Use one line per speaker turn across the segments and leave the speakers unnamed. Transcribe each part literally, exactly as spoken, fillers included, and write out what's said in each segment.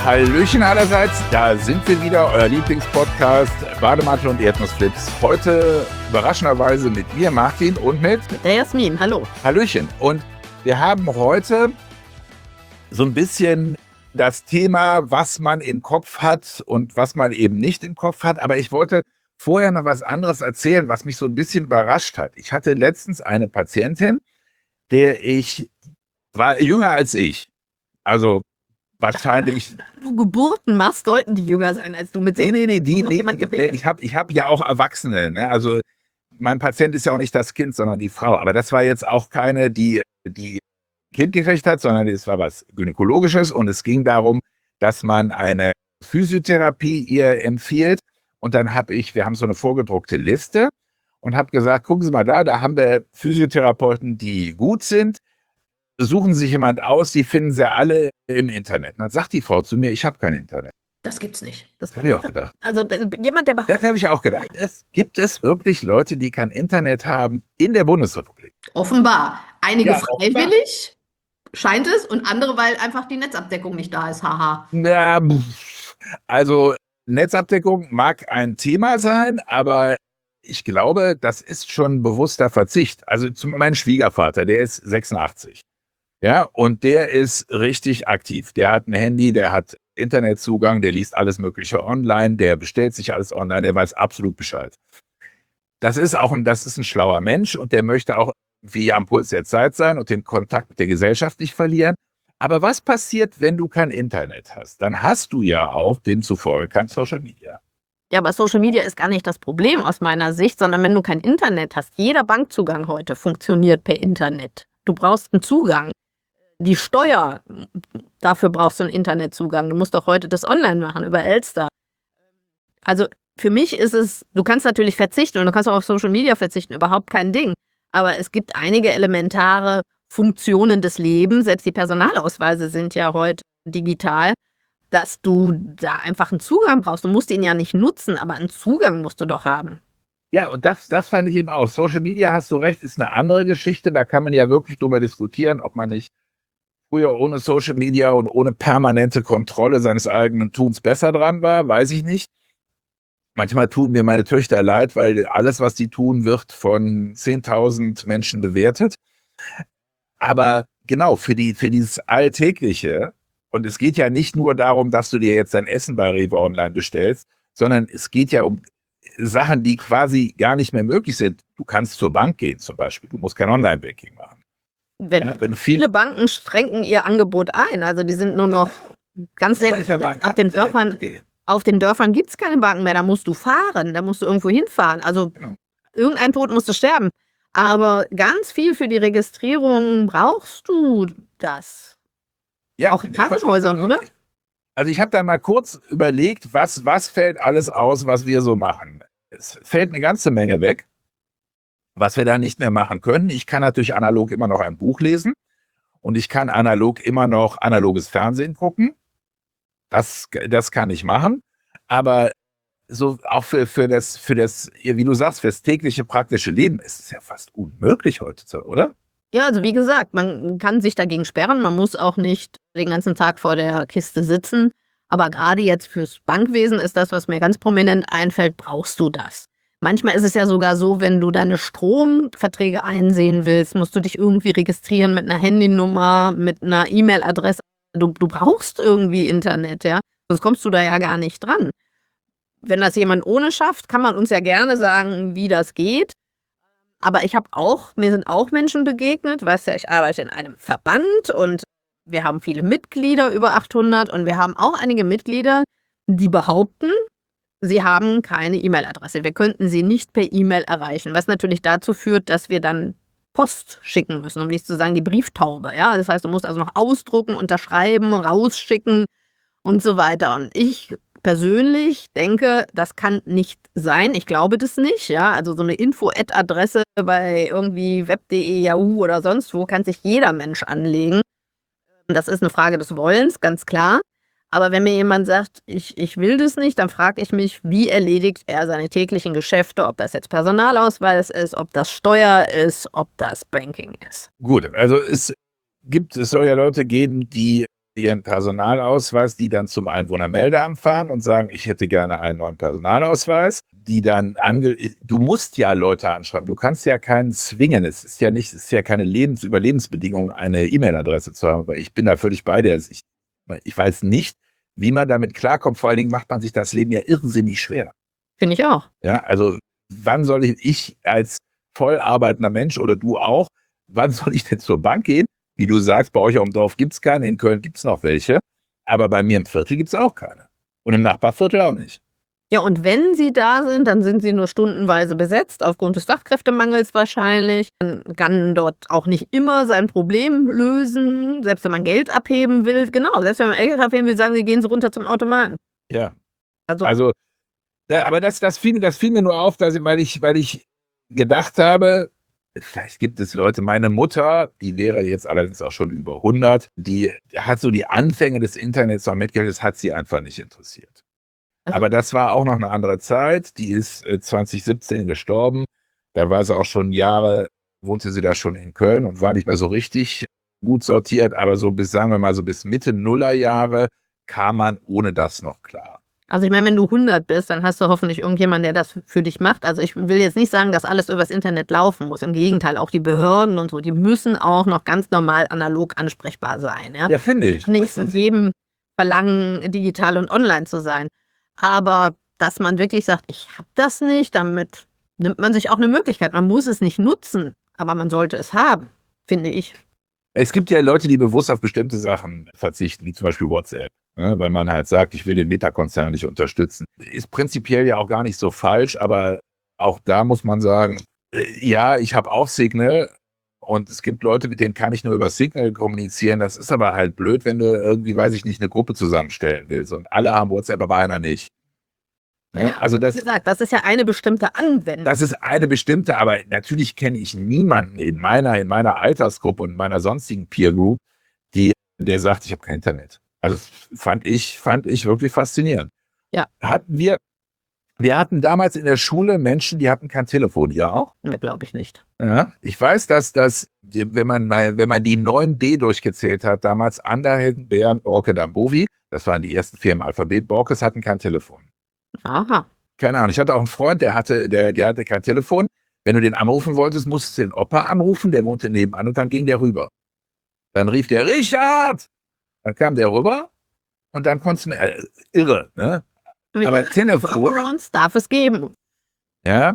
Hallöchen allerseits, da sind wir wieder, euer Lieblingspodcast Bademantel und Erdnussflips. Heute überraschenderweise mit mir, Martin, und mit
der Jasmin. Hallo.
Hallöchen. Und wir haben heute so ein bisschen das Thema, was man im Kopf hat und was man eben nicht im Kopf hat. Aber ich wollte vorher noch was anderes erzählen, was mich so ein bisschen überrascht hat. Ich hatte letztens eine Patientin, der ich war jünger als ich. Also wahrscheinlich.
Wenn du Geburten machst, sollten die jünger sein als du mit
Nee, nee, nee, die, nee, ich habe ich hab ja auch Erwachsene. Ne? Also mein Patient ist ja auch nicht das Kind, sondern die Frau. Aber das war jetzt auch keine, die die Kind gekriegt hat, sondern es war was Gynäkologisches. Und es ging darum, dass man eine Physiotherapie ihr empfiehlt. Und dann habe ich, wir haben so eine vorgedruckte Liste und habe gesagt, gucken Sie mal da, da haben wir Physiotherapeuten, die gut sind. Suchen sich jemand aus, die finden sie alle im Internet. Und dann sagt die Frau zu mir, ich habe kein Internet.
Das gibt's nicht. Das
habe ich auch gedacht.
Also jemand, der
Das habe ich auch gedacht. Es gibt es wirklich Leute, die kein Internet haben in der Bundesrepublik?
Offenbar. Einige
Ja,
freiwillig, offenbar. Scheint es, und andere, weil einfach die Netzabdeckung nicht da ist. Haha.
Ja, also Netzabdeckung mag ein Thema sein, aber ich glaube, das ist schon bewusster Verzicht. Also zum mein Schwiegervater, der ist sechsundachtzig. Ja, und der ist richtig aktiv. Der hat ein Handy, der hat Internetzugang, der liest alles Mögliche online, der bestellt sich alles online, der weiß absolut Bescheid. Das ist auch ein, das ist ein schlauer Mensch und der möchte auch wie am Puls der Zeit sein und den Kontakt mit der Gesellschaft nicht verlieren. Aber was passiert, wenn du kein Internet hast? Dann hast du ja auch demzufolge kein Social Media.
Ja, aber Social Media ist gar nicht das Problem aus meiner Sicht, sondern wenn du kein Internet hast. Jeder Bankzugang heute funktioniert per Internet. Du brauchst einen Zugang. Die Steuer, dafür brauchst du einen Internetzugang. Du musst doch heute das online machen über Elster. Also für mich ist es, du kannst natürlich verzichten und du kannst auch auf Social Media verzichten, überhaupt kein Ding. Aber es gibt einige elementare Funktionen des Lebens, selbst die Personalausweise sind ja heute digital, dass du da einfach einen Zugang brauchst. Du musst ihn ja nicht nutzen, aber einen Zugang musst du doch haben.
Ja, und das, das fand ich eben auch. Social Media, hast du recht, ist eine andere Geschichte. Da kann man ja wirklich drüber diskutieren, ob man nicht früher ohne Social Media und ohne permanente Kontrolle seines eigenen Tuns besser dran war, weiß ich nicht. Manchmal tun mir meine Töchter leid, weil alles, was die tun, wird von zehntausend Menschen bewertet. Aber genau, für die, für dieses Alltägliche, und es geht ja nicht nur darum, dass du dir jetzt dein Essen bei Rewe online bestellst, sondern es geht ja um Sachen, die quasi gar nicht mehr möglich sind. Du kannst zur Bank gehen zum Beispiel, du musst kein Online-Banking machen.
Wenn, ja, wenn viele Banken schränken ihr Angebot ein, also die sind nur noch ganz selten auf den Dörfern. Auf den Dörfern gibt es keine Banken mehr, da musst du fahren, da musst du irgendwo hinfahren. Also genau. Irgendein Tod musst du sterben. Aber ganz viel für die Registrierung brauchst du das.
Ja,
auch in Krankenhäusern, oder?
Also ich habe da mal kurz überlegt, was, was fällt alles aus, was wir so machen. Es fällt eine ganze Menge weg, was wir da nicht mehr machen können. Ich kann natürlich analog immer noch ein Buch lesen und ich kann analog immer noch analoges Fernsehen gucken. Das, das kann ich machen. Aber so auch für, für, das, für das, wie du sagst, für das tägliche praktische Leben ist es ja fast unmöglich heute, oder?
Ja, also wie gesagt, man kann sich dagegen sperren. Man muss auch nicht den ganzen Tag vor der Kiste sitzen. Aber gerade jetzt fürs Bankwesen ist das, was mir ganz prominent einfällt, brauchst du das. Manchmal ist es ja sogar so, wenn du deine Stromverträge einsehen willst, musst du dich irgendwie registrieren mit einer Handynummer, mit einer E-Mail-Adresse. Du, du brauchst irgendwie Internet, ja. Sonst kommst du da ja gar nicht dran. Wenn das jemand ohne schafft, kann man uns ja gerne sagen, wie das geht. Aber ich habe auch, mir sind auch Menschen begegnet, weißt ja, ich arbeite in einem Verband und wir haben viele Mitglieder, über achthundert, und wir haben auch einige Mitglieder, die behaupten, sie haben keine E-Mail-Adresse. Wir könnten sie nicht per E-Mail erreichen, was natürlich dazu führt, dass wir dann Post schicken müssen, um nicht zu sagen die Brieftaube. Ja? Das heißt, du musst also noch ausdrucken, unterschreiben, rausschicken und so weiter. Und ich persönlich denke, das kann nicht sein. Ich glaube das nicht. Ja? Also so eine Info-Ad-Adresse bei irgendwie web punkt de, Yahoo oder sonst wo kann sich jeder Mensch anlegen. Das ist eine Frage des Wollens, ganz klar. Aber wenn mir jemand sagt, ich, ich will das nicht, dann frage ich mich, wie erledigt er seine täglichen Geschäfte, ob das jetzt Personalausweis ist, ob das Steuer ist, ob das Banking ist.
Gut, also es gibt, es soll ja Leute geben, die ihren Personalausweis, die dann zum Einwohnermeldeamt fahren und sagen, ich hätte gerne einen neuen Personalausweis, die dann ange du musst ja Leute anschreiben, du kannst ja keinen zwingen, es ist ja nicht, es ist ja keine Lebens Überlebensbedingung, eine E-Mail-Adresse zu haben, aber ich bin da völlig bei dir. Ich, ich weiß nicht, wie man damit klarkommt, vor allen Dingen macht man sich das Leben ja irrsinnig schwer.
Finde ich auch.
Ja, also wann soll ich, ich als voll arbeitender Mensch oder du auch, wann soll ich denn zur Bank gehen? Wie du sagst, bei euch auf dem Dorf gibt es keine, in Köln gibt es noch welche, aber bei mir im Viertel gibt es auch keine. Und im Nachbarviertel auch nicht.
Ja, und wenn sie da sind, dann sind sie nur stundenweise besetzt, aufgrund des Fachkräftemangels wahrscheinlich. Man kann dort auch nicht immer sein Problem lösen, selbst wenn man Geld abheben will. Genau, selbst wenn man Geld abheben will, sagen sie, gehen sie runter zum Automaten.
Ja,
Also,
also, ja, aber das, das, fiel, das fiel mir nur auf, dass ich, weil, ich, weil ich gedacht habe, vielleicht gibt es Leute, meine Mutter, die wäre jetzt allerdings auch schon über hundert, die hat so die Anfänge des Internets noch mitgekriegt, das hat sie einfach nicht interessiert.
Also-
Aber das war auch noch eine andere Zeit, die ist äh, zwanzig siebzehn gestorben, da war sie auch schon Jahre, wohnte sie da schon in Köln und war nicht mehr so richtig gut sortiert, aber so bis, sagen wir mal, so bis Mitte Nullerjahre kam man ohne das noch klar.
also ich meine, wenn du hundert bist, dann hast du hoffentlich irgendjemanden, der das für dich macht. Also ich will jetzt nicht sagen, dass alles übers Internet laufen muss. Im Gegenteil, auch die Behörden und so, die müssen auch noch ganz normal analog ansprechbar sein. Ja,
Ja, finde ich.
nicht von jedem verlangen, digital und online zu sein. Aber dass man wirklich sagt, ich habe das nicht, damit nimmt man sich auch eine Möglichkeit. Man muss es nicht nutzen, aber man sollte es haben, finde ich.
Es gibt ja Leute, die bewusst auf bestimmte Sachen verzichten, wie zum Beispiel WhatsApp, ne, weil man halt sagt, ich will den Meta-Konzern nicht unterstützen. Ist prinzipiell ja auch gar nicht so falsch, aber auch da muss man sagen, äh, ja, ich habe auch Signal und es gibt Leute, mit denen kann ich nur über Signal kommunizieren. Das ist aber halt blöd, wenn du irgendwie, weiß ich nicht, eine Gruppe zusammenstellen willst und alle haben WhatsApp, aber einer nicht. Ne? Also
Wie
das,
gesagt, das ist ja eine bestimmte Anwendung.
das ist eine bestimmte, aber natürlich kenne ich niemanden in meiner, in meiner Altersgruppe und in meiner sonstigen Peer Group, die, der sagt, ich habe kein Internet. Also das fand ich, fand ich wirklich faszinierend.
Ja.
Hatten wir, wir hatten damals in der Schule Menschen, die hatten kein Telefon, ja auch.
Ne, glaube ich nicht.
Ja, ich weiß, dass das, wenn man mal, wenn man die neun D durchgezählt hat, damals Anderhelden, Bären, Borke, Dambovi, das waren die ersten vier im Alphabet, Borkes hatten kein Telefon.
Aha.
Keine Ahnung. Ich hatte auch einen Freund, der hatte, der, der hatte kein Telefon. Wenn du den anrufen wolltest, musstest du den Opa anrufen, der wohnte nebenan und dann ging der rüber. Dann rief der Richard! Dann kam der rüber und dann konntest du, äh, irre, ne? Aber Telefon,
Workarounds darf es geben.
ja,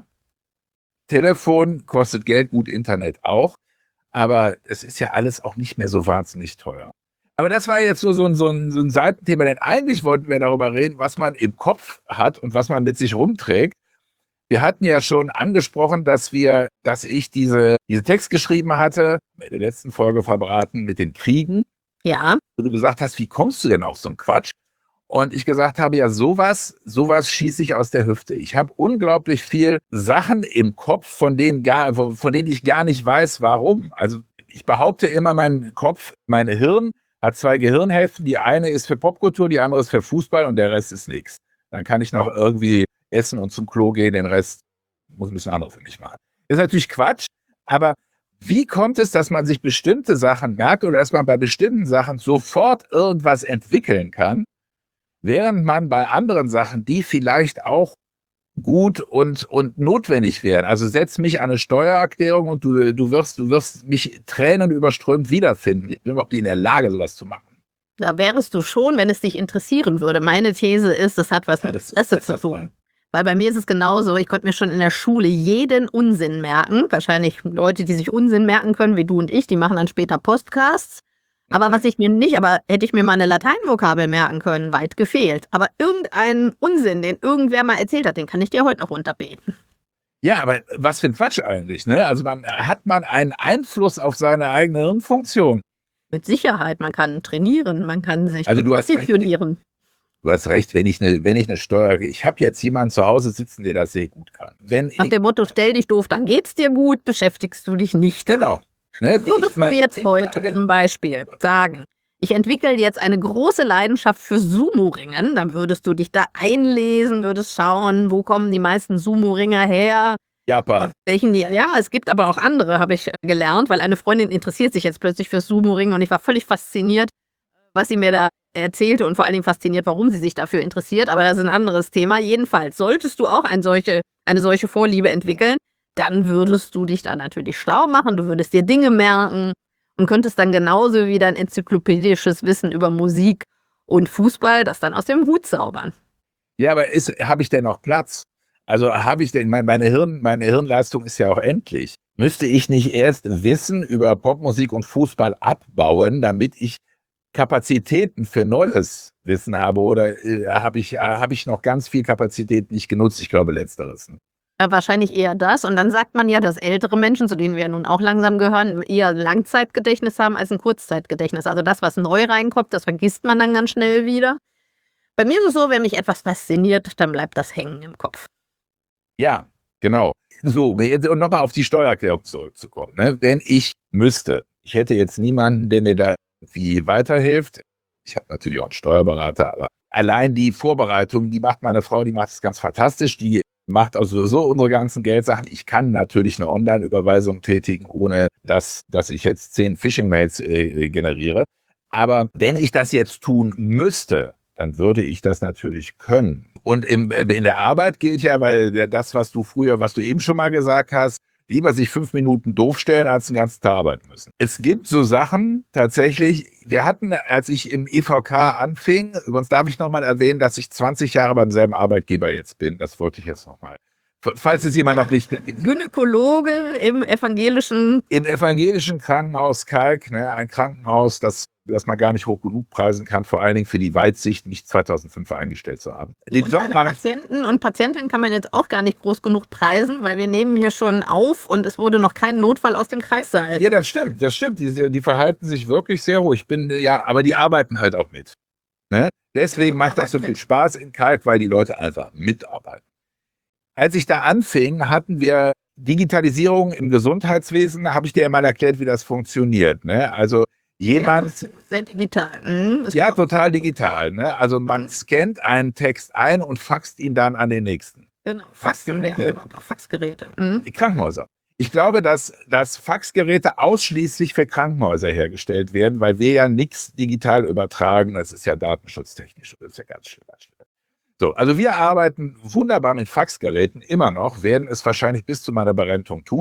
Telefon kostet Geld, gut, Internet auch, aber es ist ja alles auch nicht mehr so wahnsinnig teuer. Aber das war jetzt so, so, ein, so, ein, so ein Seitenthema, denn eigentlich wollten wir darüber reden, was man im Kopf hat und was man mit sich rumträgt. Wir hatten ja schon angesprochen, dass wir, dass ich diese, diese Text geschrieben hatte, in der letzten Folge verbraten mit den Kriegen.
Ja,
Wo du gesagt hast, wie kommst du denn auf so einen Quatsch? Und ich gesagt habe, ja, sowas, sowas schieße ich aus der Hüfte. Ich habe unglaublich viel Sachen im Kopf, von denen gar, von denen ich gar nicht weiß, warum. Also ich behaupte immer, mein Kopf, mein Hirn hat zwei Gehirnhälften. Die eine ist für Popkultur, die andere ist für Fußball und der Rest ist nichts. Dann kann ich noch irgendwie essen und zum Klo gehen, den Rest muss ein bisschen andere für mich machen. Das ist natürlich Quatsch, aber wie kommt es, dass man sich bestimmte Sachen merkt oder dass man bei bestimmten Sachen sofort irgendwas entwickeln kann, während man bei anderen Sachen, die vielleicht auch gut und, und notwendig wären. Also setz mich an eine Steuererklärung und du, du, wirst, du wirst mich tränenüberströmt wiederfinden. Ich bin überhaupt nicht in der Lage, sowas zu machen.
da wärst du schon, wenn es dich interessieren würde. Meine These ist, das hat was
Ja,
mit
das-
Interesse
das-
zu
das-
tun. Weil bei mir ist es genauso, ich konnte mir schon in der Schule jeden Unsinn merken. Wahrscheinlich Leute, die sich Unsinn merken können, wie du und ich, die machen dann später Podcasts. Aber was ich mir nicht, aber hätte ich mir mal eine Lateinvokabel merken können, weit gefehlt. Aber irgendeinen Unsinn, den irgendwer mal erzählt hat, den kann ich dir heute noch runterbeten.
Ja, aber was für ein Quatsch eigentlich, ne? Also man hat man einen Einfluss auf seine eigene Hirnfunktion.
Mit Sicherheit, man kann trainieren, man kann sich
Also du hast recht.
positionieren.
Du hast recht, wenn ich eine, wenn ich eine Steuer, ich habe jetzt jemanden zu Hause sitzen, der das sehr gut kann. Wenn
Nach
ich,
dem Motto, stell dich doof, dann geht's dir gut, beschäftigst du dich nicht.
genau. Ne?
Würdest du jetzt heute zum Beispiel sagen, ich entwickle jetzt eine große Leidenschaft für Sumo-Ringen, dann würdest du dich da einlesen, würdest schauen, wo kommen die meisten Sumo-Ringer her,
Japan.
welchen die, ja, es gibt aber auch andere, habe ich gelernt, weil eine Freundin interessiert sich jetzt plötzlich für Sumo-Ringen und ich war völlig fasziniert, was sie mir da erzählte und vor allen Dingen fasziniert, warum sie sich dafür interessiert. Aber das ist ein anderes Thema. Jedenfalls, solltest du auch ein solche, eine solche Vorliebe entwickeln, dann würdest du dich da natürlich schlau machen. Du würdest dir Dinge merken und könntest dann genauso wie dein enzyklopädisches Wissen über Musik und Fußball das dann aus dem Hut zaubern.
Ja, aber habe ich denn noch Platz? Also habe ich denn, mein, meine, Hirn, meine Hirnleistung ist ja auch endlich. Müsste ich nicht erst Wissen über Popmusik und Fußball abbauen, damit ich Kapazitäten für neues Wissen habe? Oder äh, habe ich, äh, hab ich noch ganz viel Kapazität nicht genutzt? Ich glaube, letzteres. Ne?
Ja, wahrscheinlich eher das. Und dann sagt man ja, dass ältere Menschen, zu denen wir ja nun auch langsam gehören, eher Langzeitgedächtnis haben als ein Kurzzeitgedächtnis. Also das, was neu reinkommt, das vergisst man dann ganz schnell wieder. Bei mir ist es so, wenn mich etwas fasziniert, dann bleibt das hängen im Kopf.
Ja, genau. So, und nochmal auf die Steuererklärung zurückzukommen. Ne? Wenn ich müsste, ich hätte jetzt niemanden, der mir da irgendwie weiterhilft. Ich habe natürlich auch einen Steuerberater, aber allein die Vorbereitung, die macht meine Frau, die macht es ganz fantastisch. Die macht also so unsere ganzen Geldsachen. Ich kann natürlich eine Online-Überweisung tätigen, ohne dass, dass ich jetzt zehn Phishing-Mails äh, generiere. Aber wenn ich das jetzt tun müsste, dann würde ich das natürlich können. Und im, in der Arbeit gilt ja, weil das, was du früher, was du eben schon mal gesagt hast, lieber sich fünf Minuten doof stellen, als den ganzen Tag arbeiten müssen. Es gibt so Sachen tatsächlich, wir hatten, als ich im E V K anfing, übrigens darf ich nochmal erwähnen, dass ich zwanzig Jahre beim selben Arbeitgeber jetzt bin. Das wollte ich jetzt nochmal. Falls es jemand noch nicht...
Gynäkologe im evangelischen...
Im evangelischen Krankenhaus Kalk, ne, ein Krankenhaus, das, das man gar nicht hoch genug preisen kann, vor allen Dingen für die Weitsicht, mich zweitausendfünf eingestellt zu haben. Den
Und
Job
meine
mache ich-
Patienten und Patientinnen kann man jetzt auch gar nicht groß genug preisen, weil wir nehmen hier schon auf und es wurde noch kein Notfall aus dem Kreissaal.
Ja, das stimmt, das stimmt. Die, die verhalten sich wirklich sehr ruhig. Ich bin, ja, aber die arbeiten halt auch mit. Ne? Deswegen macht das so viel Spaß in Kalk, weil die Leute einfach mitarbeiten. Als ich da anfing, hatten wir Digitalisierung im Gesundheitswesen, habe ich dir ja mal erklärt, wie das funktioniert. Ne? Also jemand,
Sehr digital. Mhm. Ist
ja,
auch-
total digital. Ne? Also man scannt einen Text ein und faxt ihn dann an den nächsten.
Genau. Faxgeräte. Faxgeräte. Mhm.
Die Krankenhäuser. Ich glaube, dass, dass Faxgeräte ausschließlich für Krankenhäuser hergestellt werden, weil wir ja nichts digital übertragen. Das ist ja datenschutztechnisch. Das ist ja ganz schön. Ganz schön. So, also wir arbeiten wunderbar mit Faxgeräten immer noch, werden es wahrscheinlich bis zu meiner Berentung tun.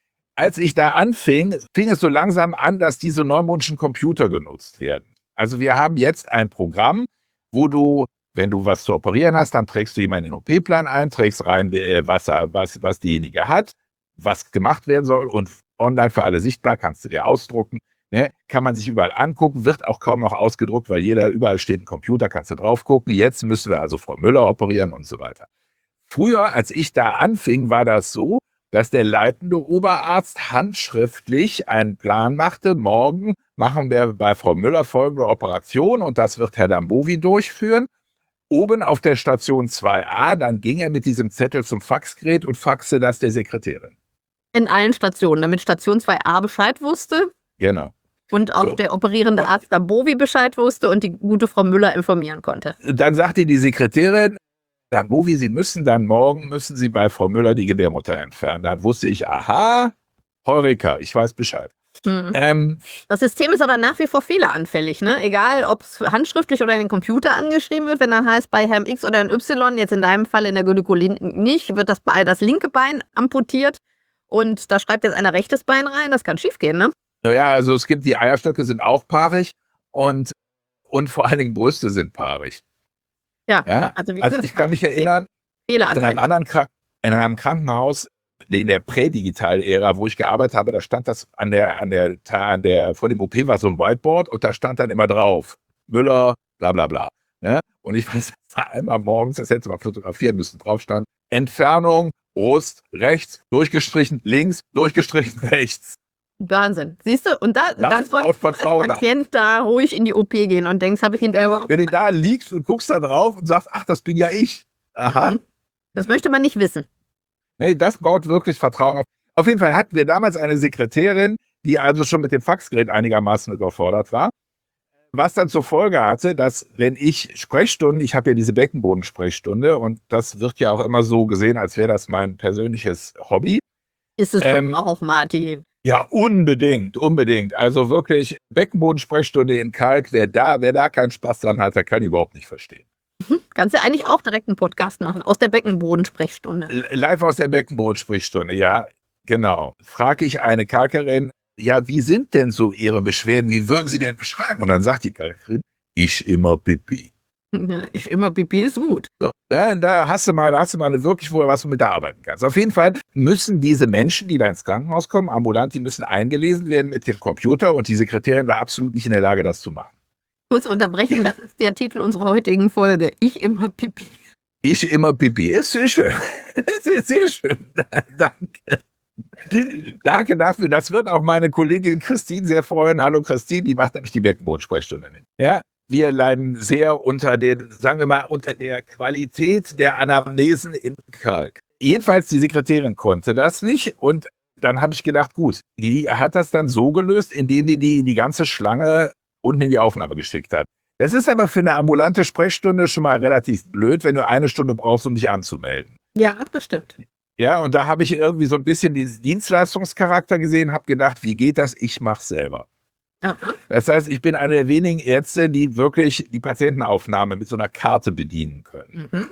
Als ich da anfing, fing es so langsam an, dass diese neumodischen Computer genutzt werden. Also wir haben jetzt ein Programm, wo du, wenn du was zu operieren hast, dann trägst du jemanden in den O P-Plan ein, trägst rein, was, was, was diejenige hat, was gemacht werden soll und online für alle sichtbar, kannst du dir ausdrucken. Ne, kann man sich überall angucken, wird auch kaum noch ausgedruckt, weil jeder, überall steht ein Computer, kannst du drauf gucken. Jetzt müssen wir also Frau Müller operieren und so weiter. Früher, als ich da anfing, war das so, dass der leitende Oberarzt handschriftlich einen Plan machte. Morgen machen wir bei Frau Müller folgende Operation und das wird Herr Dambovi durchführen. Oben auf der Station zwei a, dann ging er mit diesem Zettel zum Faxgerät und faxte das der Sekretärin.
In allen Stationen, damit Station zwei a Bescheid wusste.
Genau.
Und auch
So.
der operierende Arzt Dambovi Bescheid wusste und die gute Frau Müller informieren konnte.
Dann sagte die Sekretärin, Dambovi, Sie müssen dann morgen, müssen Sie bei Frau Müller die Gebärmutter entfernen. Dann wusste ich, aha, Heureka, ich weiß Bescheid.
Hm.
Ähm,
Das System ist aber nach wie vor fehleranfällig, ne? Egal, ob es handschriftlich oder in den Computer angeschrieben wird, wenn dann heißt, bei Herrn X oder Herrn Y, jetzt in deinem Fall in der Gynäkologie nicht, wird das, Be- das linke Bein amputiert und da schreibt jetzt einer rechtes Bein rein, das kann schiefgehen, ne?
naja, also es gibt, die Eierstöcke sind auch paarig und, und vor allen Dingen Brüste sind paarig.
Ja,
Ja?
also wie
Also
gesagt,
ich kann mich erinnern, in einem
fehleranfällig.
anderen Krank in einem Krankenhaus, in der Prädigital-Ära, wo ich gearbeitet habe, da stand das an der, an der, an der, vor dem O P war so ein Whiteboard und da stand dann immer drauf, Müller, bla bla bla. Ne? Und ich weiß, einmal morgens, das hätte man fotografieren müssen, drauf stand, Entfernung, Brust, rechts, durchgestrichen, links, durchgestrichen, rechts.
Wahnsinn. Siehst du? Und da,
Das
dann
ist auch Vertrauen.
als Patient da ruhig in die O P gehen und denkst, habe ich hinterher überhaupt-
Wenn du da liegst und guckst da drauf und sagst, ach, das bin ja ich. Aha.
Das möchte man nicht wissen.
Nee, das baut wirklich Vertrauen auf. Auf jeden Fall hatten wir damals eine Sekretärin, die also schon mit dem Faxgerät einigermaßen überfordert war. Was dann zur Folge hatte, dass wenn ich Sprechstunden, ich habe ja diese Beckenbodensprechstunde und das wird ja auch immer so gesehen, als wäre das mein persönliches Hobby.
Ist es
Ähm,
doch auch, Martin.
Ja, unbedingt, unbedingt. Also wirklich Beckenbodensprechstunde in Kalk, wer da, wer da keinen Spaß dran hat, der kann überhaupt nicht verstehen.
Kannst du eigentlich auch direkt einen Podcast machen aus der Beckenbodensprechstunde.
L- Live aus der Beckenbodensprechstunde, ja, genau. Frage ich eine Kalkerin, ja, wie sind denn so Ihre Beschwerden? Wie würden Sie denn beschreiben? Und dann sagt die Kalkerin, ich immer Pipi.
Ich immer Pipi ist gut.
So, da, da hast du mal, da hast du mal wirklich wohl was, womit du arbeiten kannst. Auf jeden Fall müssen diese Menschen, die da ins Krankenhaus kommen, ambulant, die müssen eingelesen werden mit dem Computer und die Sekretärin war absolut nicht in der Lage, das zu machen.
Kurz unterbrechen, das ist der Titel unserer heutigen Folge. Ich immer Pipi.
Ich immer Pipi. Ist sehr schön. Das ist sehr schön. Danke. Danke dafür. Das wird auch meine Kollegin Christine sehr freuen. Hallo Christine, die macht nämlich die Beckenbodensprechstunde mit. Ja, wir leiden sehr unter den, sagen wir mal, unter der Qualität der Anamnesen in Kalk. Jedenfalls, die Sekretärin konnte das nicht und dann habe ich gedacht, gut, die hat das dann so gelöst, indem die die, die ganze Schlange unten in die Aufnahme geschickt hat. Das ist aber für eine ambulante Sprechstunde schon mal relativ blöd, wenn du eine Stunde brauchst, um dich anzumelden.
Ja, bestimmt.
Ja, und da habe ich irgendwie so ein bisschen diesen Dienstleistungscharakter gesehen, habe gedacht, wie geht das? Ich mache selber.
Ja.
Das heißt, ich bin einer der wenigen Ärzte, die wirklich die Patientenaufnahme mit so einer Karte bedienen können.
Mhm.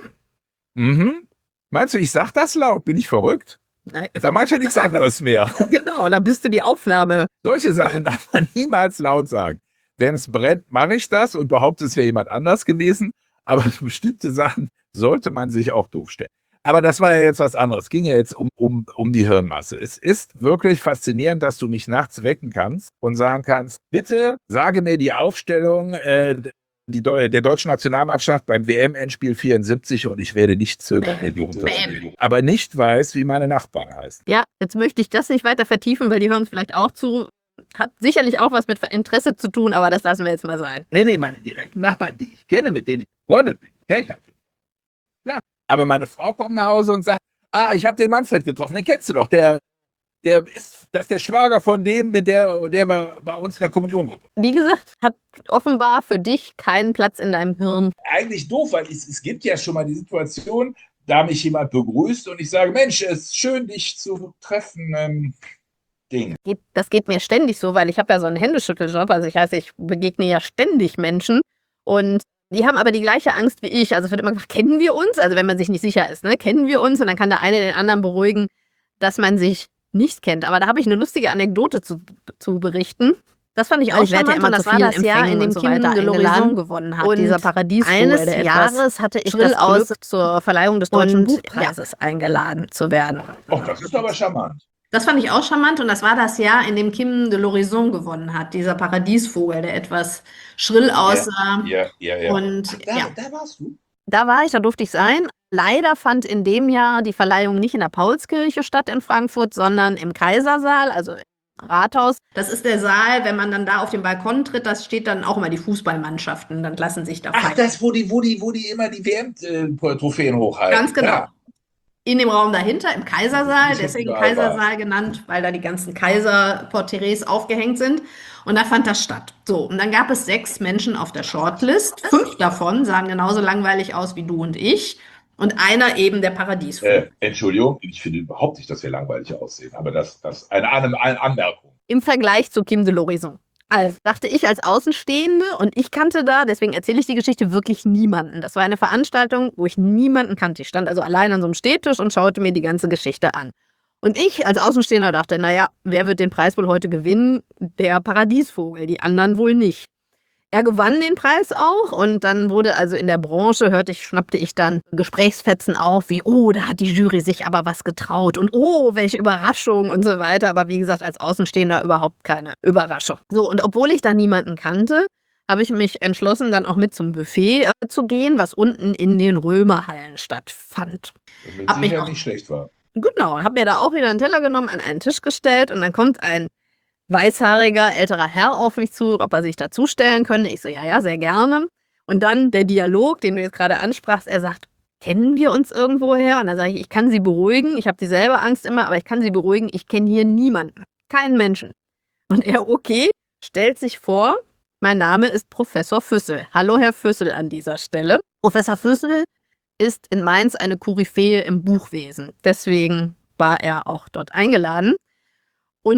Mhm. Meinst du, ich sag das laut? Bin ich verrückt?
Nein.
Da meint ja nichts anderes mehr.
Genau, dann bist du die Aufnahme.
Solche Sachen darf man niemals laut sagen. Wenn es brennt, mache ich das und behaupte, es wäre jemand anders gewesen. Aber bestimmte Sachen sollte man sich auch doof stellen. Aber das war ja jetzt was anderes. Es ging ja jetzt um, um, um die Hirnmasse. Es ist wirklich faszinierend, dass du mich nachts wecken kannst und sagen kannst, bitte sage mir die Aufstellung äh, die, der deutschen Nationalmannschaft beim W M-Endspiel vierundsiebzig und ich werde nicht zögern, die runterzulegen. Aber nicht weiß, wie meine Nachbarn heißen.
Ja, jetzt möchte ich das nicht weiter vertiefen, weil die hören es vielleicht auch zu. Hat sicherlich auch was mit Interesse zu tun, aber das lassen wir jetzt mal sein.
Nee, nee, meine direkten Nachbarn, die ich kenne, mit denen ich befreundet bin. Ja, ich hab die. Ja. Aber meine Frau kommt nach Hause und sagt, ah, ich habe den Manfred getroffen, den kennst du doch, der, der ist, das ist der Schwager von dem, mit der, der bei uns in der Kommunion war.
Wie gesagt, hat offenbar für dich keinen Platz in deinem Hirn.
Eigentlich doof, weil es, es gibt ja schon mal die Situation, da mich jemand begrüßt und ich sage, Mensch, es ist schön, dich zu treffen. Ähm, Ding.
Das geht mir ständig so, weil ich habe ja so einen Händeschütteljob, also ich heißt, ich begegne ja ständig Menschen und die haben aber die gleiche Angst wie ich. Also es wird immer gefragt, kennen wir uns? Also wenn man sich nicht sicher ist, ne? Kennen wir uns? Und dann kann der eine den anderen beruhigen, dass man sich nicht kennt. Aber da habe ich eine lustige Anekdote zu, zu berichten. Das fand ich auch
Ich werde ja
charmant
immer
und das
zu
war
vielen
das Jahr, in
Empfängen
dem
und so
Kim
weiter
de
eingeladen.
l'Horizon gewonnen hat,
Und
dieser Paradiesvogel,
eines
der
Jahres hatte ich
schrill
das
aus
Glück,
zur Verleihung des Deutschen
und-
Buchpreises eingeladen zu werden.
Oh, das ist aber charmant.
Das fand ich auch charmant und das war das Jahr, in dem Kim de l'Horizon gewonnen hat, dieser Paradiesvogel, der etwas schrill aussah.
Ja, ja, ja.
Und ja,
da warst du.
Da war ich, da durfte ich sein. Leider fand in dem Jahr die Verleihung nicht in der Paulskirche statt in Frankfurt, sondern im Kaisersaal, also im Rathaus.
das ist der Saal, wenn man dann da auf den Balkon tritt, das steht dann auch immer die Fußballmannschaften, dann lassen sich da
Ach,
feiern.
das, wo die, wo die, wo die immer die W M-Trophäen hochhalten.
Ganz genau.
Ja.
In dem Raum dahinter, im Kaisersaal,
Ich
deswegen
überall war.
Kaisersaal genannt, weil da die ganzen Kaiserporträts aufgehängt sind. Und da fand das statt. So, und dann gab es sechs Menschen auf der Shortlist. Fünf davon sahen genauso langweilig aus wie du und ich. Und einer eben der Paradiesvogel.
Äh, Entschuldigung, ich finde überhaupt nicht, dass wir langweilig aussehen. Aber das, das eine, eine, eine Anmerkung.
Im Vergleich zu Kim de l'Horizon. Also dachte ich als Außenstehende und ich kannte da, deswegen erzähle ich die Geschichte, wirklich niemanden. Das war eine Veranstaltung, wo ich niemanden kannte. Ich stand also allein an so einem Stehtisch und schaute mir die ganze Geschichte an. Und ich als Außenstehender dachte, naja, wer wird den Preis wohl heute gewinnen? Der Paradiesvogel, die anderen wohl nicht. Er gewann den Preis auch und dann wurde also in der Branche, hörte ich, schnappte ich dann Gesprächsfetzen auf, wie, oh, da hat die Jury sich aber was getraut und oh, welche Überraschung und so weiter. Aber wie gesagt, als Außenstehender überhaupt keine Überraschung. So, und obwohl ich da niemanden kannte, habe ich mich entschlossen, dann auch mit zum Buffet äh, zu gehen, was unten in den Römerhallen stattfand.
Das mit
Hab mich
Sicherheit
auch-
nicht schlecht war.
Genau, habe mir da auch wieder einen Teller genommen, an einen Tisch gestellt und dann kommt ein weißhaariger, älterer Herr auf mich zu, ob er sich dazustellen könnte. Ich so, ja, ja, sehr gerne. Und dann der Dialog, den du jetzt gerade ansprachst, er sagt, kennen wir uns irgendwoher? Und dann sage ich, ich kann Sie beruhigen, ich habe dieselbe Angst immer, aber ich kann Sie beruhigen, ich kenne hier niemanden, keinen Menschen. Und er, okay, stellt sich vor, mein Name ist Professor Füssel. Hallo, Herr Füssel an dieser Stelle. Professor Füssel ist in Mainz eine Koryphäe im Buchwesen. Deswegen war er auch dort eingeladen. Und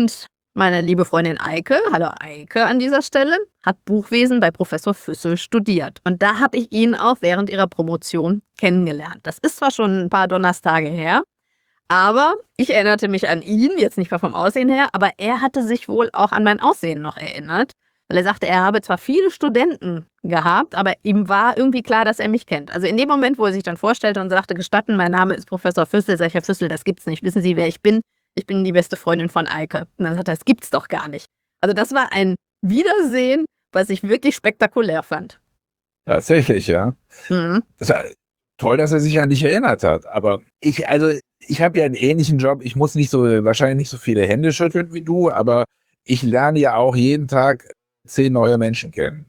Meine liebe Freundin Eike, hallo Eike an dieser Stelle, hat Buchwesen bei Professor Füssel studiert. Und da habe ich ihn auch während ihrer Promotion kennengelernt. Das ist zwar schon ein paar Donnerstage her, aber ich erinnerte mich an ihn, jetzt nicht mal vom Aussehen her, aber er hatte sich wohl auch an mein Aussehen noch erinnert, weil er sagte, er habe zwar viele Studenten gehabt, aber ihm war irgendwie klar, dass er mich kennt. Also in dem Moment, wo er sich dann vorstellte und sagte, gestatten, mein Name ist Professor Füssel, sag ich, Herr Füssel, das gibt's nicht. Wissen Sie, wer ich bin? Ich bin die beste Freundin von Eike. Und dann sagt er, das gibt's doch gar nicht. Also das war ein Wiedersehen, was ich wirklich spektakulär fand.
Tatsächlich, ja.
Mhm.
Das war toll, dass er sich an dich erinnert hat. Aber ich, also, ich habe ja einen ähnlichen Job. Ich muss nicht so, wahrscheinlich nicht so viele Hände schütteln wie du, aber ich lerne ja auch jeden Tag zehn neue Menschen kennen.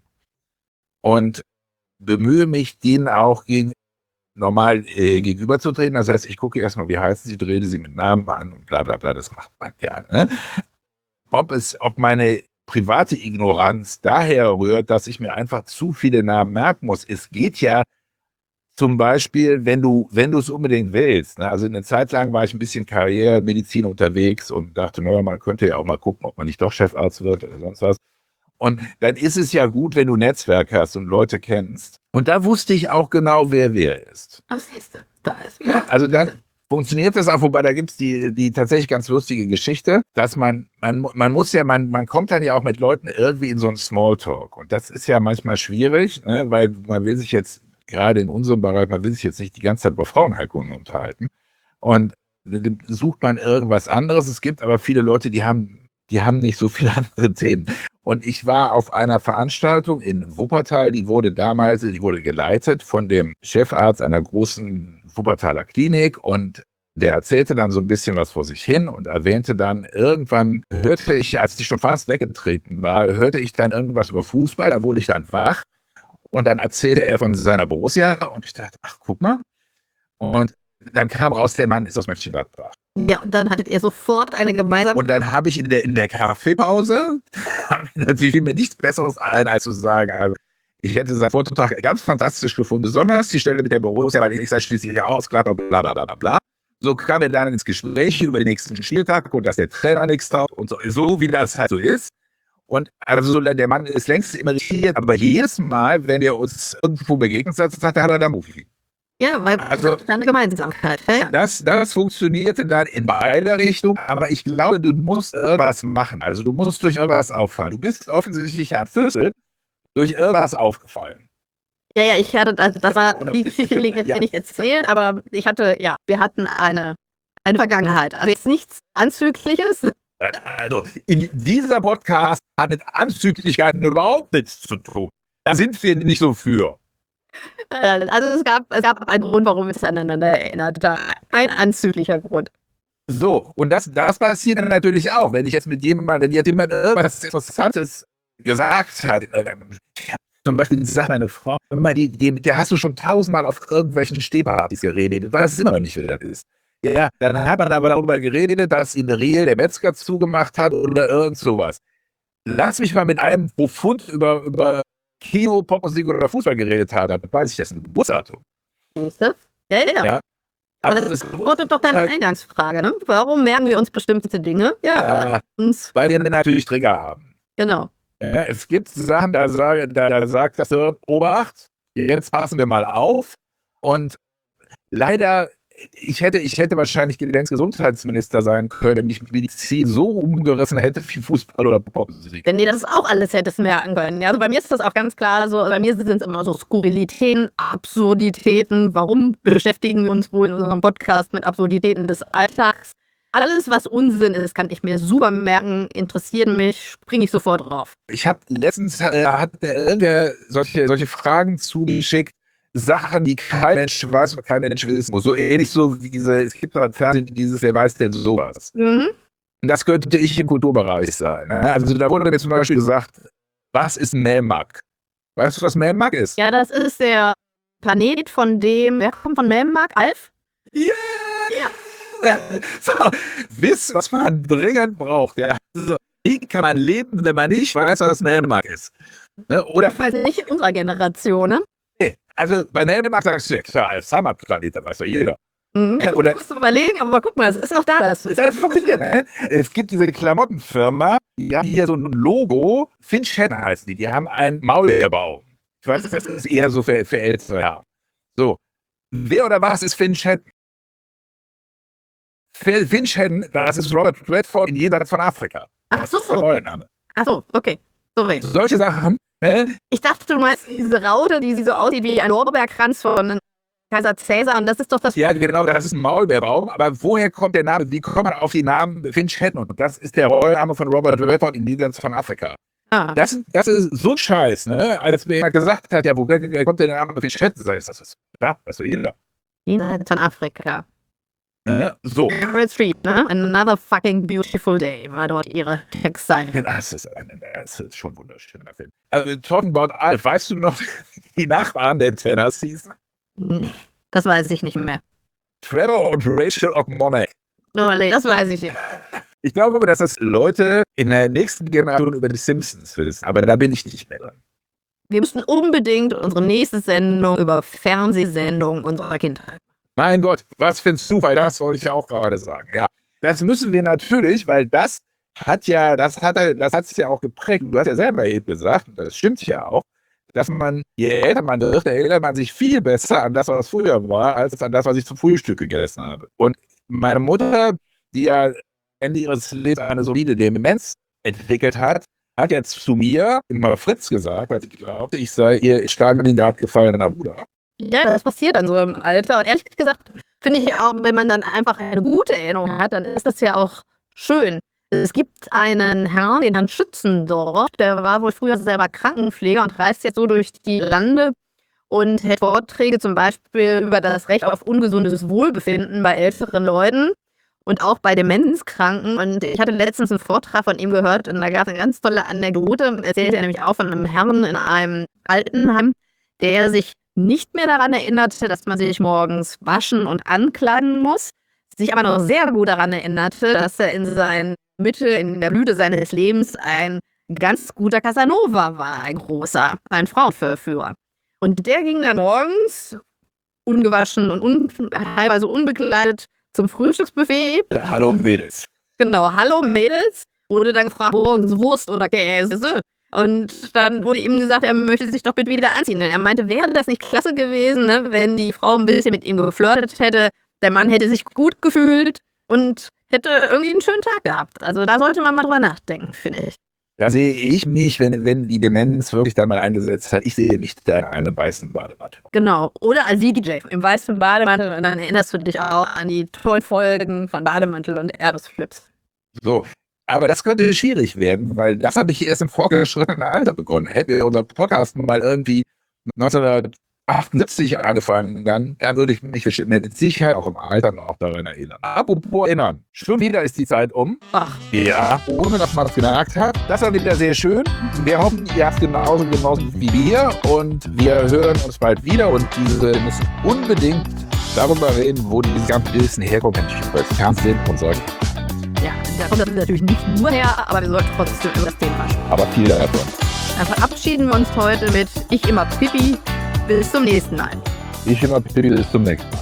Und bemühe mich, denen auch gegen, normal äh, gegenüberzutreten. Das heißt, ich gucke erstmal, wie heißen sie, drehe sie mit Namen an und bla bla bla, das macht man gerne. Ne? Ob es, ob meine private Ignoranz daher rührt, dass ich mir einfach zu viele Namen merken muss. Es geht ja zum Beispiel, wenn du, wenn du es unbedingt willst. Ne? Also eine Zeit lang war ich ein bisschen Karrieremedizin unterwegs und dachte, naja, man könnte ja auch mal gucken, ob man nicht doch Chefarzt wird oder sonst was. Und dann ist es ja gut, wenn du Netzwerk hast und Leute kennst. Und da wusste ich auch genau, wer wer ist.
Was siehst du? Da ist ja.
Also dann funktioniert das auch, wobei da gibt es die, die tatsächlich ganz lustige Geschichte, dass man, man, man muss ja, man, man kommt dann ja auch mit Leuten irgendwie in so einen Smalltalk. Und das ist ja manchmal schwierig, ne, weil man will sich jetzt, gerade in unserem Bereich, man will sich jetzt nicht die ganze Zeit über Frauenheilkunde unterhalten. Und dann sucht man irgendwas anderes. Es gibt aber viele Leute, die haben, die haben nicht so viele andere Themen. Und ich war auf einer Veranstaltung in Wuppertal, die wurde damals, die wurde geleitet von dem Chefarzt einer großen Wuppertaler Klinik und der erzählte dann so ein bisschen was vor sich hin und erwähnte dann, irgendwann hörte ich, als ich schon fast weggetreten war, hörte ich dann irgendwas über Fußball, da wurde ich dann wach und dann erzählte er von seiner Borussia und ich dachte, ach, guck mal. Und dann kam raus, der Mann ist aus Mönchengladbach.
Ja, und dann hattet ihr sofort eine gemeinsame...
Und dann habe ich in der, in der Kaffeepause, natürlich fiel mir nichts Besseres ein, als zu sagen, also ich hätte seinen Vortrag ganz fantastisch gefunden, besonders die Stelle mit der Borussia, weil ich sei schließlich ja aus, bla bla bla bla bla bla. So kam er dann ins Gespräch über den nächsten Spieltag und dass der Trainer nichts taugt und so, so wie das halt so ist. Und also der Mann ist längst immer irritiert, aber jedes Mal, wenn wir uns irgendwo begegnet hat, hat er dann Movie.
Ja, weil
Also,
eine Gemeinsamkeit. Ja.
Das, das funktionierte dann in beide Richtungen, aber ich glaube, du musst irgendwas machen. Also du musst durch irgendwas auffallen. Du bist offensichtlich Herr Füssel durch irgendwas aufgefallen.
Ja, ja, ich hatte, also das war, die Gelegenheit
Ja.
kann ich erzählen, aber ich hatte, ja, wir hatten eine, eine Vergangenheit. Also jetzt nichts Anzügliches.
Also in dieser Podcast hat mit Anzüglichkeiten überhaupt nichts zu tun. Da sind wir nicht so für.
Äh, Also es gab, es gab einen Grund, warum wir es aneinander erinnert. Da ein anzüglicher Grund.
So, und das, das passiert dann natürlich auch, wenn ich jetzt mit jemandem, wenn jetzt jemand irgendwas Interessantes gesagt hat. äh, Zum Beispiel sagt meine Frau, hör mal, die, die, der hast du schon tausendmal auf irgendwelchen Stehpartys geredet. Ich weiß immer noch nicht, wer das ist. Ja, dann hat man aber darüber geredet, dass in Riel der Metzger zugemacht hat oder irgend sowas. Lass mich mal mit einem Profund über, über Kino, Popmusik oder Fußball geredet haben, dann weiß ich, das ist ein Geburtsdatum.
Siehst du? Ja, ja.
Ja.
Aber
Aber
das
das
wurde doch deine Eingangsfrage, ne? Warum merken wir uns bestimmte Dinge? Ja,
Ja.
uns,
weil wir natürlich Trigger haben.
genau.
Ja, es gibt Sachen, da, sage, da, da sagt das so, Obacht, jetzt passen wir mal auf. Und leider, ich hätte, ich hätte wahrscheinlich längst Gesundheitsminister sein können, wenn ich Medizin so umgerissen hätte wie Fußball oder Popmusik.
Wenn ihr das auch alles hättest merken können. Ja, also bei mir ist das auch ganz klar so, bei mir sind es immer so Skurrilitäten, Absurditäten. Warum beschäftigen wir uns wohl in unserem Podcast mit Absurditäten des Alltags? Alles, was Unsinn ist, kann ich mir super merken, interessiert mich, springe ich sofort drauf.
Ich habe letztens, äh, hat der irgendwer solche, solche Fragen zugeschickt, Sachen, die kein Mensch weiß und kein Mensch wissen muss. So ähnlich so wie diese, es gibt doch im Fernsehen dieses, wer weiß denn sowas.
Mhm.
Und das könnte ich im Kulturbereich sein. Ne? Also da wurde mir zum Beispiel gesagt, was ist Melmac? Weißt du, was Melmac ist?
Ja, das ist der Planet, von dem, wer kommt von Melmac? Alf?
Ja!
Ja.
So, wisst, was man dringend braucht. Ja. So, wie kann man leben, wenn man nicht weiß, was Melmac ist? Ne? Oder
Also nicht in unserer Generation, ne?
nee. Also bei Melmac sagst du, ja, als Heimatplanet, das weiß doch jeder.
Mhm.
Oder-
Du musst überlegen, aber guck mal, es ist noch da. Das
Das ist alles faszinierend, ne? Es gibt diese Klamottenfirma, die haben hier so ein Logo, Finch Hatten heißen die, die haben einen Maulbeerbau. Ich weiß, das ist eher so für, für Ältere, ja. So, wer oder was ist Finch Hatten? Finch Hatten, das ist Robert Redford in Jenseits von Afrika.
Ach so.
Das ist der Rollenname.
Ach so, okay. Sorry.
Solche Sachen, ne?
Ich dachte, du meinst diese Raute, die so aussieht wie ein Lorbeerkranz von Kaiser Cäsar. Und das ist doch das.
Ja, genau, das ist ein Maulbeerbaum. Aber woher kommt der Name? Wie kommt man auf den Namen Finch Hatten? Und das ist der Rollenname von Robert Redford in Jenseits von Afrika.
Ah.
Das, das ist so ein Scheiß, ne? Als mir jemand gesagt hat, ja, woher kommt der Name Finch Hatten? Sag ich, das ist, ja, das ist jeder.
Jenseits von Afrika.
Ne? So.
Meryl Streep, ne? Another fucking beautiful day war dort ihre Textzeile.
Das ist, ein, das ist schon ein wunderschöner Film. Also, talking about Alf, weißt du noch, die Nachbarn der Tenners hießen?
Das weiß ich nicht mehr.
Trevor und Rachel O'Connor.
Oh, nee, das weiß ich nicht.
Ich glaube aber, dass das Leute in der nächsten Generation über die Simpsons wissen, aber da bin ich nicht mehr dran.
Wir müssten unbedingt unsere nächste Sendung über Fernsehsendungen unserer Kindheit.
Mein Gott, was findest du? Weil das wollte ich ja auch gerade sagen. Ja, das müssen wir natürlich, weil das hat ja, das hat, das hat sich ja auch geprägt. Du hast ja selber eben gesagt, und das stimmt ja auch, dass man, je älter man wird, erinnert man sich viel besser an das, was früher war, als an das, was ich zum Frühstück gegessen habe. Und meine Mutter, die ja Ende ihres Lebens eine solide Demenz entwickelt hat, hat jetzt zu mir immer Fritz gesagt, weil sie glaubte, ich sei ihr stark in den Grad gefallener Bruder.
Ja, das passiert dann so im Alter. Und ehrlich gesagt, finde ich auch, wenn man dann einfach eine gute Erinnerung hat, dann ist das ja auch schön. Es gibt einen Herrn, den Herrn Schützendorf, der war wohl früher selber Krankenpfleger und reist jetzt so durch die Lande und hält Vorträge zum Beispiel über das Recht auf ungesundes Wohlbefinden bei älteren Leuten und auch bei Demenzkranken. Und ich hatte letztens einen Vortrag von ihm gehört und da gab es eine ganz tolle Anekdote. Erzählte er nämlich auch von einem Herrn in einem Altenheim, der sich nicht mehr daran erinnerte, dass man sich morgens waschen und ankleiden muss, sich aber noch sehr gut daran erinnerte, dass er in seiner Mitte, in der Blüte seines Lebens ein ganz guter Casanova war, ein großer, ein Frauenverführer. Und der ging dann morgens ungewaschen und un teilweise unbekleidet zum Frühstücksbuffet.
Hallo Mädels.
Genau, hallo Mädels. Wurde dann gefragt, morgens Wurst oder Käse. Und dann wurde ihm gesagt, er möchte sich doch bitte wieder anziehen. Und er meinte, wäre das nicht klasse gewesen, ne, wenn die Frau ein bisschen mit ihm geflirtet hätte, der Mann hätte sich gut gefühlt und hätte irgendwie einen schönen Tag gehabt. Also da sollte man mal drüber nachdenken, finde ich.
Da sehe ich mich, wenn, wenn die Demenz wirklich dann mal eingesetzt hat, ich sehe mich da in einer weißen Bademantel.
Genau. Oder als D J im weißen Bademantel und dann erinnerst du dich auch an die tollen Folgen von Bademantel und Erdnussflips.
So. Aber das könnte schwierig werden, weil das habe ich erst im fortgeschrittenen Alter begonnen. Hätte wir unser Podcast mal irgendwie neunzehnhundertachtundsiebzig angefangen, dann, dann würde ich mich mit Sicherheit auch im Alter noch daran erinnern. Apropos erinnern, schon wieder ist die Zeit um.
Ach.
Ja, ohne dass man es gemerkt hat. Das war wieder sehr schön. Wir hoffen, ihr habt es genauso genossen wie wir und wir hören uns bald wieder und diese müssen unbedingt darüber reden, wo dieses ganze Wissen herkommt, wenn ich über das Fernsehen und so.
Ja, da kommt das natürlich nicht nur her, aber wir sollten trotzdem über das Thema sprechen.
Aber viel davon.
Dann verabschieden wir uns heute mit Ich immer Pipi. Bis zum nächsten Mal.
Ich immer bitte bis zum nächsten Mal.